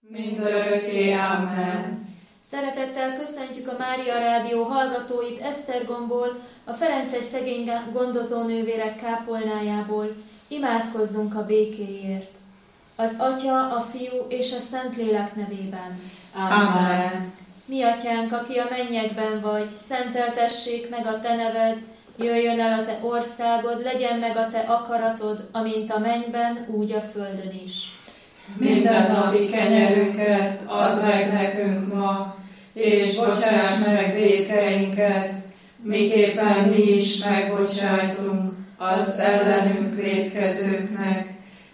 mindörökké. Amen. Szeretettel köszöntjük a Mária Rádió hallgatóit Esztergomból, a Ferences szegény gondozónővérek kápolnájából. Imádkozzunk a békéért. Az Atya, a Fiú és a Szentlélek nevében. Amen. Mi Atyánk, aki a mennyekben vagy, szenteltessék meg a Te neved, jöjjön el a Te országod, legyen meg a Te akaratod, amint a mennyben, úgy a földön is. Mindennapi kenyerünket add meg nekünk ma, és bocsáss meg vétkeinket, miképpen mi is megbocsájtunk az ellenünk vétkezőknek,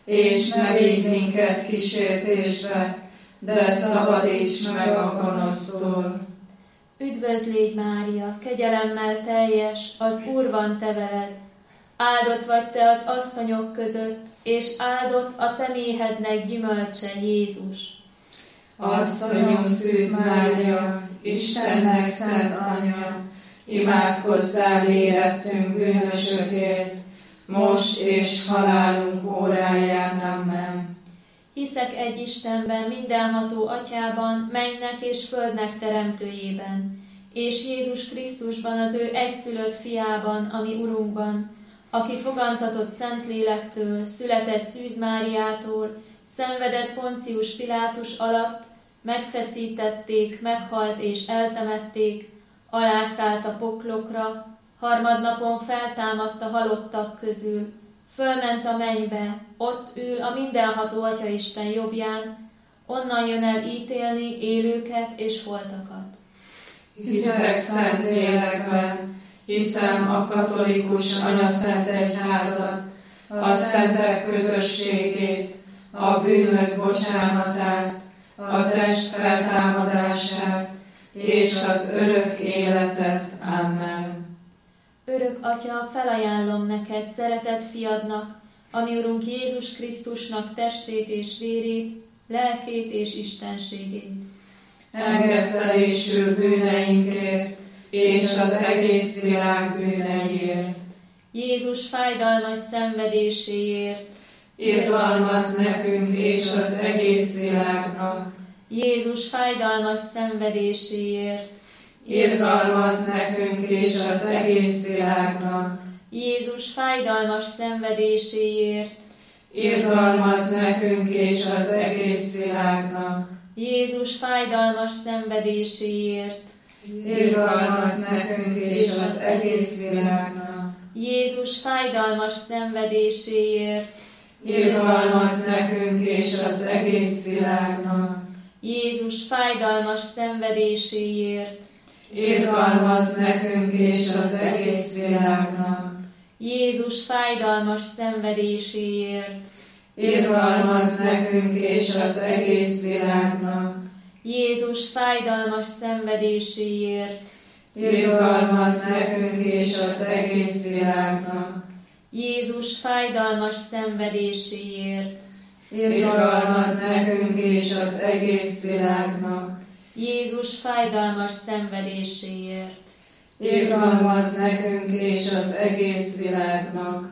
és ne vigy minket kísértésbe, de szabadíts meg a gonosztól. Üdvözl légy, Mária, kegyelemmel teljes, az Úr van te veled. Áldott vagy te az asszonyok között, és áldott a te méhednek gyümölcse, Jézus. Asszonyom Szűz Mária, Istennek szent anyja, imádkozzál érettünk bűnösökért, most és halálunk óráján. Amen. Hiszek egy Istenben, mindenható Atyában, mennynek és földnek teremtőjében, és Jézus Krisztusban, az ő egyszülött fiában, ami Urunkban, aki fogantatott Szentlélektől, született Szűz Máriától, szenvedett Poncius Pilátus alatt, megfeszítették, meghalt és eltemették, alászállt a poklokra, harmadnapon feltámadt a halottak közül, fölment a mennybe, ott ül a mindenható Atyaisten jobbján, onnan jön el ítélni élőket és holtakat. Hiszek Szentlélekben, hiszem a katolikus anyaszent egyházat, a szentek közösségét, a bűnök bocsánatát, a test feltámadását és az örök életet. Amen. Örök Atya, felajánlom neked szeretett fiadnak, ami Urunk Jézus Krisztusnak testét és vérét, lelkét és istenségét. Engesztelésül bűneinkért és az egész világ bűneiért. Jézus fájdalmas szenvedéséért. Irgalmazz nekünk és az egész világnak. Jézus fájdalmas szenvedéséért. Irgalmazz nekünk és az egész világnak. Jézus fájdalmas szenvedéséért. Irgalmazz nekünk és az egész világnak. Jézus fájdalmas szenvedéséért. Irgalmazz nekünk és az egész világnak. Jézus fájdalmas szenvedéséért. Irgalmazz nekünk és az egész világnak. Jézus fájdalmas szenvedéséért. Irgalmazz nekünk és az egész világnak. Jézus fájdalmas szenvedéséért. Irgalmazz nekünk és az egész világnak. Jézus fájdalmas szenvedéséért. Irgalmazz nekünk és az egész világnak. Jézus fájdalmas szenvedéséért. Irgalmazz nekünk és az egész világnak. Jézus fájdalmas szenvedéséért. Irgalmazz nekünk és az egész világnak.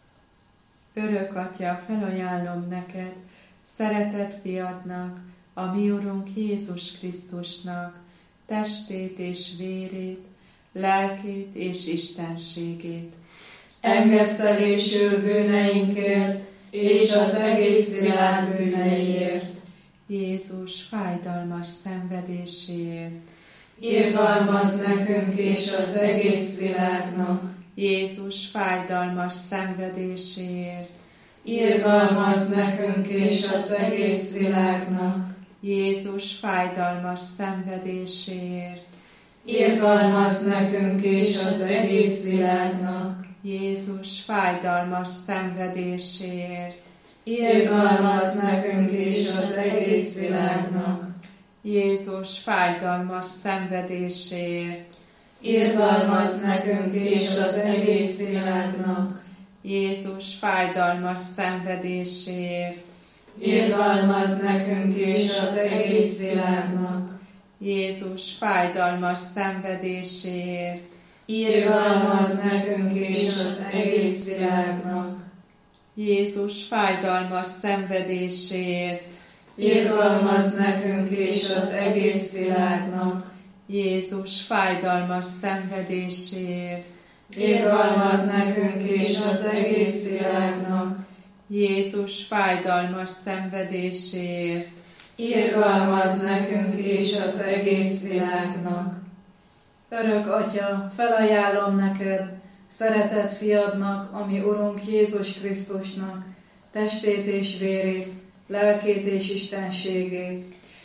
Örök Atya, felajánlom neked, szeretett fiadnak, a mi Urunk Jézus Krisztusnak, testét és vérét, lelkét és istenségét. Engesztelésül bűneinkért és az egész világ bűneiért. Jézus fájdalmas szenvedéséért. Irgalmazz nekünk és az egész világnak. Jézus fájdalmas szenvedéséért. Irgalmazz nekünk és az egész világnak. Jézus fájdalmas szenvedéséért. Irgalmazz nekünk és az egész világnak. Jézus fájdalmas szenvedéséért. Irgalmazz nekünk és az egész világnak. Jézus fájdalmas szenvedéséért. Irgalmazz nekünk és az egész világnak. Jézus fájdalmas szenvedéséért. Irgalmazz nekünk és az egész világnak. Jézus fájdalmas szenvedéséért. Irgalmazz nekünk és az egész világnak. Jézus fájdalmas szenvedéséért. irgalmazz nekünk és az egész világnak. Jézus fájdalmas szenvedéséért, Irgalmazz nekünk és az egész világnak. Jézus fájdalmas szenvedéséért, Irgalmazz nekünk és az egész világnak. Örök Atya, felajánlom neked, szeretett fiadnak, ami Urunk Jézus Krisztusnak, testét és vérét, lelkét és istenségét,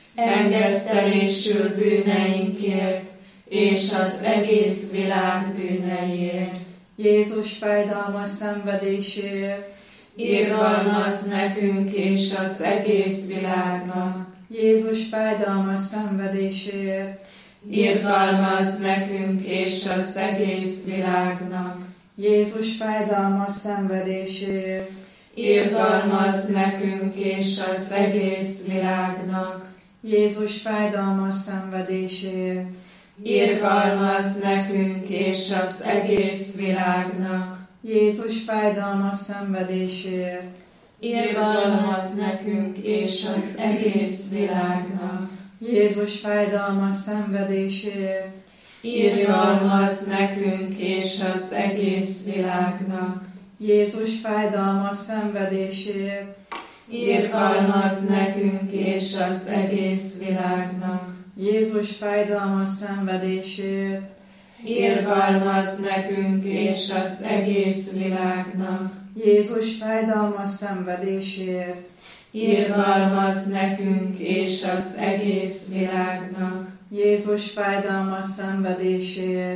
Engesztelésül bűneinkért és az egész világ bűneiért. Jézus fájdalmas szenvedéséért, Irgalmazz nekünk és az egész világnak. Jézus fájdalmas szenvedéséért, Irgalmazz nekünk és az egész világnak. Jézus fájdalmas szenvedéséért, Irgalmazz nekünk és az egész világnak. Jézus fájdalmas szenvedéséért, Irgalmazz nekünk és az egész világnak. Jézus fájdalmas szenvedéséért, Irgalmazz nekünk és az egész világnak. Jézus fájdalmas szenvedéséért, Irgalmazz nekünk és az egész világnak. Jézus fájdalmas szenvedéséért, Irgalmazz nekünk és az egész világnak. Jézus fájdalmas szenvedéséért, Irgalmazz nekünk és az egész világnak. Jézus fájdalmas szenvedéséért, Irgalmazz nekünk és az egész világnak. Jézus fájdalmas szenvedéséért,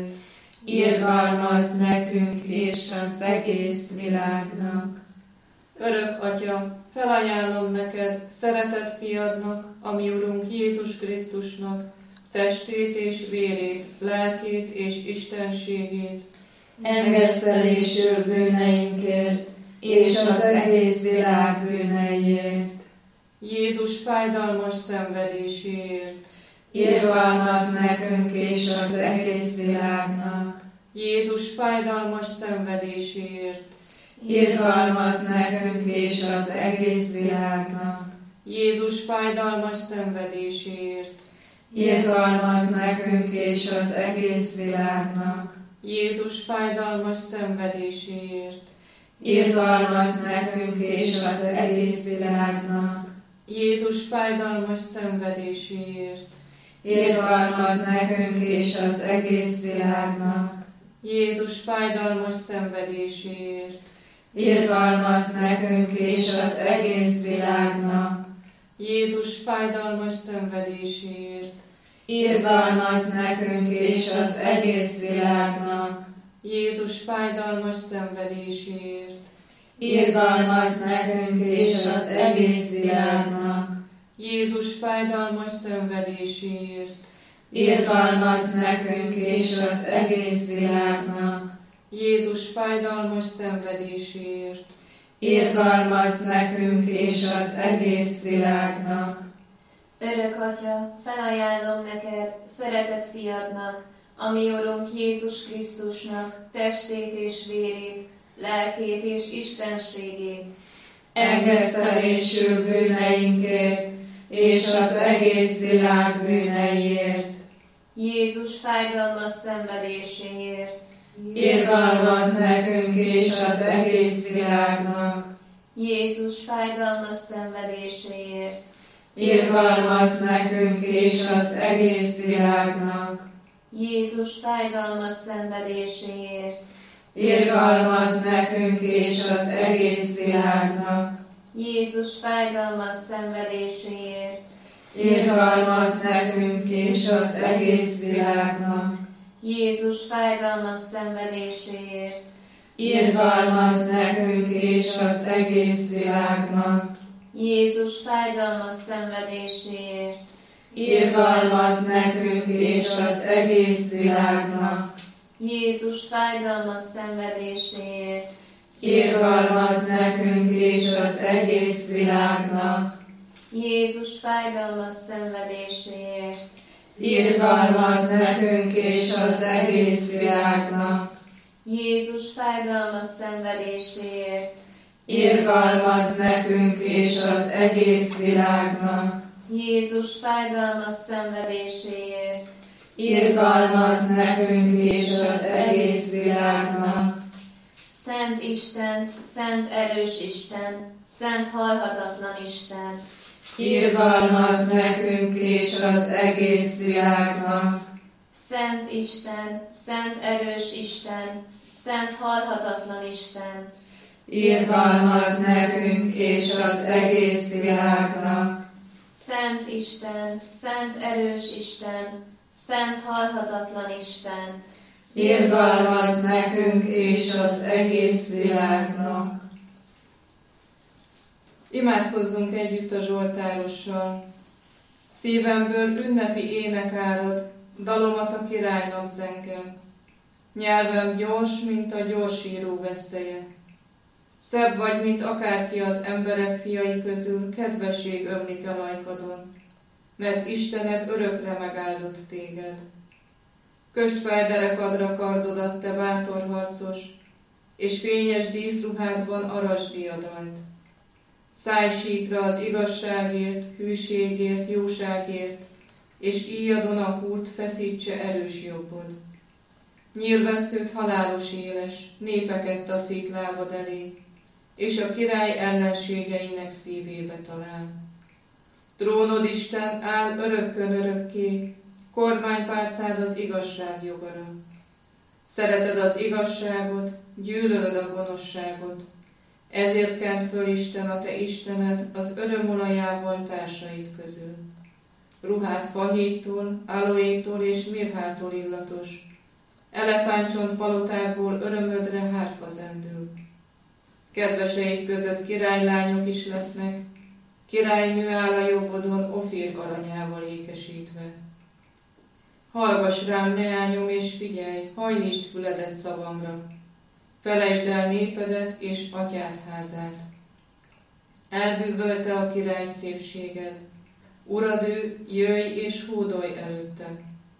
Irgalmazz nekünk és az egész világnak. Örök Atya, felajánlom neked, szeretett fiadnak, ami Urunk Jézus Krisztusnak, testét és vérét, lelkét és istenségét, Engesztelésül bűneinkért és az egész világ bűneiért. Jézus fájdalmas szenvedéséért, Irgalmazz nekünk és az egész világnak. Jézus fájdalmas szenvedéséért, Irgalmazz nekünk és az egész világnak. Jézus fájdalmas szenvedéséért, Irgalmazz nekünk és az egész világnak. Jézus fájdalmas szenvedéséért, Irgalmazz nekünk és az egész világnak. Jézus fájdalmas szenvedéséért, Irgalmazz nekünk és az egész világnak. Jézus fájdalmas szenvedéséért, Irgalmazz nekünk és az egész világnak. Jézus fájdalmas szenvedéséért, Irgalmazz nekünk és az egész világnak. Jézus fájdalmas szenvedéséért, Irgalmazz nekünk és az egész világnak. Jézus fájdalmas szenvedéséért, Irgalmazz nekünk és az egész világnak. Jézus fájdalmas szenvedéséért, Irgalmazz nekünk és az egész világnak. Örök Atya, felajánlom neked, szeretett fiadnak, ami Urunk Jézus Krisztusnak, testét és vérét, lelkét és istenségét, Engesztelésül bűneinkért és az egész világ bűneiért. Jézus fájdalmas szenvedéséért, Irgalmazz nekünk és az egész világnak. Jézus fájdalmas szenvedéséért, Irgalmazz nekünk és az egész világnak. Jézus fájdalmas szenvedéséért, Irgalmazz nekünk és az egész világnak. Jézus fájdalmas szenvedéséért, Irgalmazz nekünk és az egész világnak. Jézus fájdalmas szenvedéséért, Irgalmazz nekünk és az egész világnak. Jézus fájdalmas szenvedéséért, Irgalmazz nekünk és az egész világnak. Jézus fájdalmas szenvedéséért, Irgalmazz nekünk és az egész világnak. Jézus fájdalmas szenvedéséért, Irgalmazz nekünk és az egész világnak. Jézus fájdalmas szenvedéséért, irgalmazz nekünk és az egész világnak. Jézus fájdalmas szenvedéséért, Irgalmazz nekünk és az egész világnak. Szent Isten, szent erős Isten, szent halhatatlan Isten, Irgalmazz nekünk és az egész világnak. Szent Isten, szent erős Isten, szent halhatatlan Isten, Irgalmazz nekünk és az egész világnak. Szent Isten, szent erős Isten, szent halhatatlan Isten, Irgalmazz nekünk és az egész világnak. Imádkozzunk együtt a zsoltárossal. Szívemből ünnepi ének árad, dalomat a királynak zengem. Nyelvem gyors, mint a gyorsíró veszélye. Szebb vagy, mint akárki az emberek fiai közül, kedvesség ömlik a ajkadon, mert Istened örökre megáldott téged. Kösd fel derekadra kardodat, te bátor harcos, és fényes díszruhádban arasd diadalt. Szállj síkra az igazságért, hűségért, jóságért, és íjadon a húrt feszítse erős jobbod. Nyílvesszőt halálos éles, népeket taszít lábad elé, és a király ellenségeinek szívébe talál. Trónod Isten áll örökkön örökké, kormánypálcád az igazság jogara. Szereted az igazságot, gyűlölöd a gonoszságot, ezért kent föl Isten a te Istened az örömolajával társaid közül. Ruhád fahéjtól, aloétól és mirhától illatos, elefántcsont palotából örömödre hárfa zendül. Kedveseid között királylányok is lesznek, királynő áll a jobbodon Ofír aranyával ékesítve. Hallgass rám, leányom, és figyelj, hajlítsd füledet szavamra. Felejtsd el népedet és atyád házát. Elbűvölte a király szépséged, urad ő, jöjj és hódolj előtte.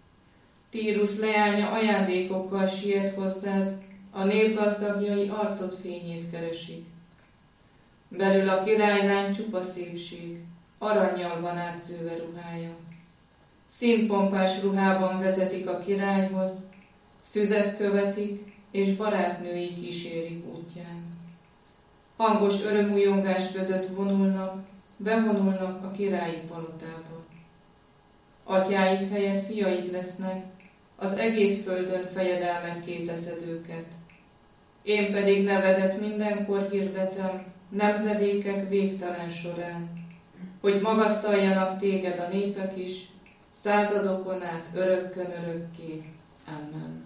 Tírus leánya ajándékokkal siet hozzád, a nép gazdagjai arcod fényét keresik. Belül a királylány csupa szépség, arannyal van átszőve ruhája. Színpompás ruhában vezetik a királyhoz, szüzek követik, és barátnői kísérik útján. Hangos örömújongás között vonulnak, bevonulnak a királyi palotába. Atyáid helyett fiaid lesznek, az egész földön fejedelmekké teszed őket. Én pedig nevedet mindenkor hirdetem, nemzedékek végtelen során, hogy magasztaljanak téged a népek is, századokon át örökkön örökké. Amen.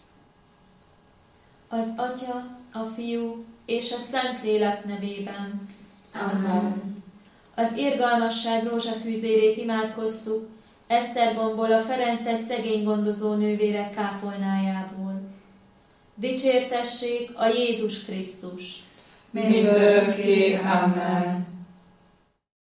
Az Atya, a Fiú és a Szentlélek nevében. Amen. Az irgalmasság rózsafűzérét imádkoztuk, Esztergomból a ferences szegény gondozó nővérek kápolnájából. Dicsértessék a Jézus Krisztus! Mindörökké. Amen.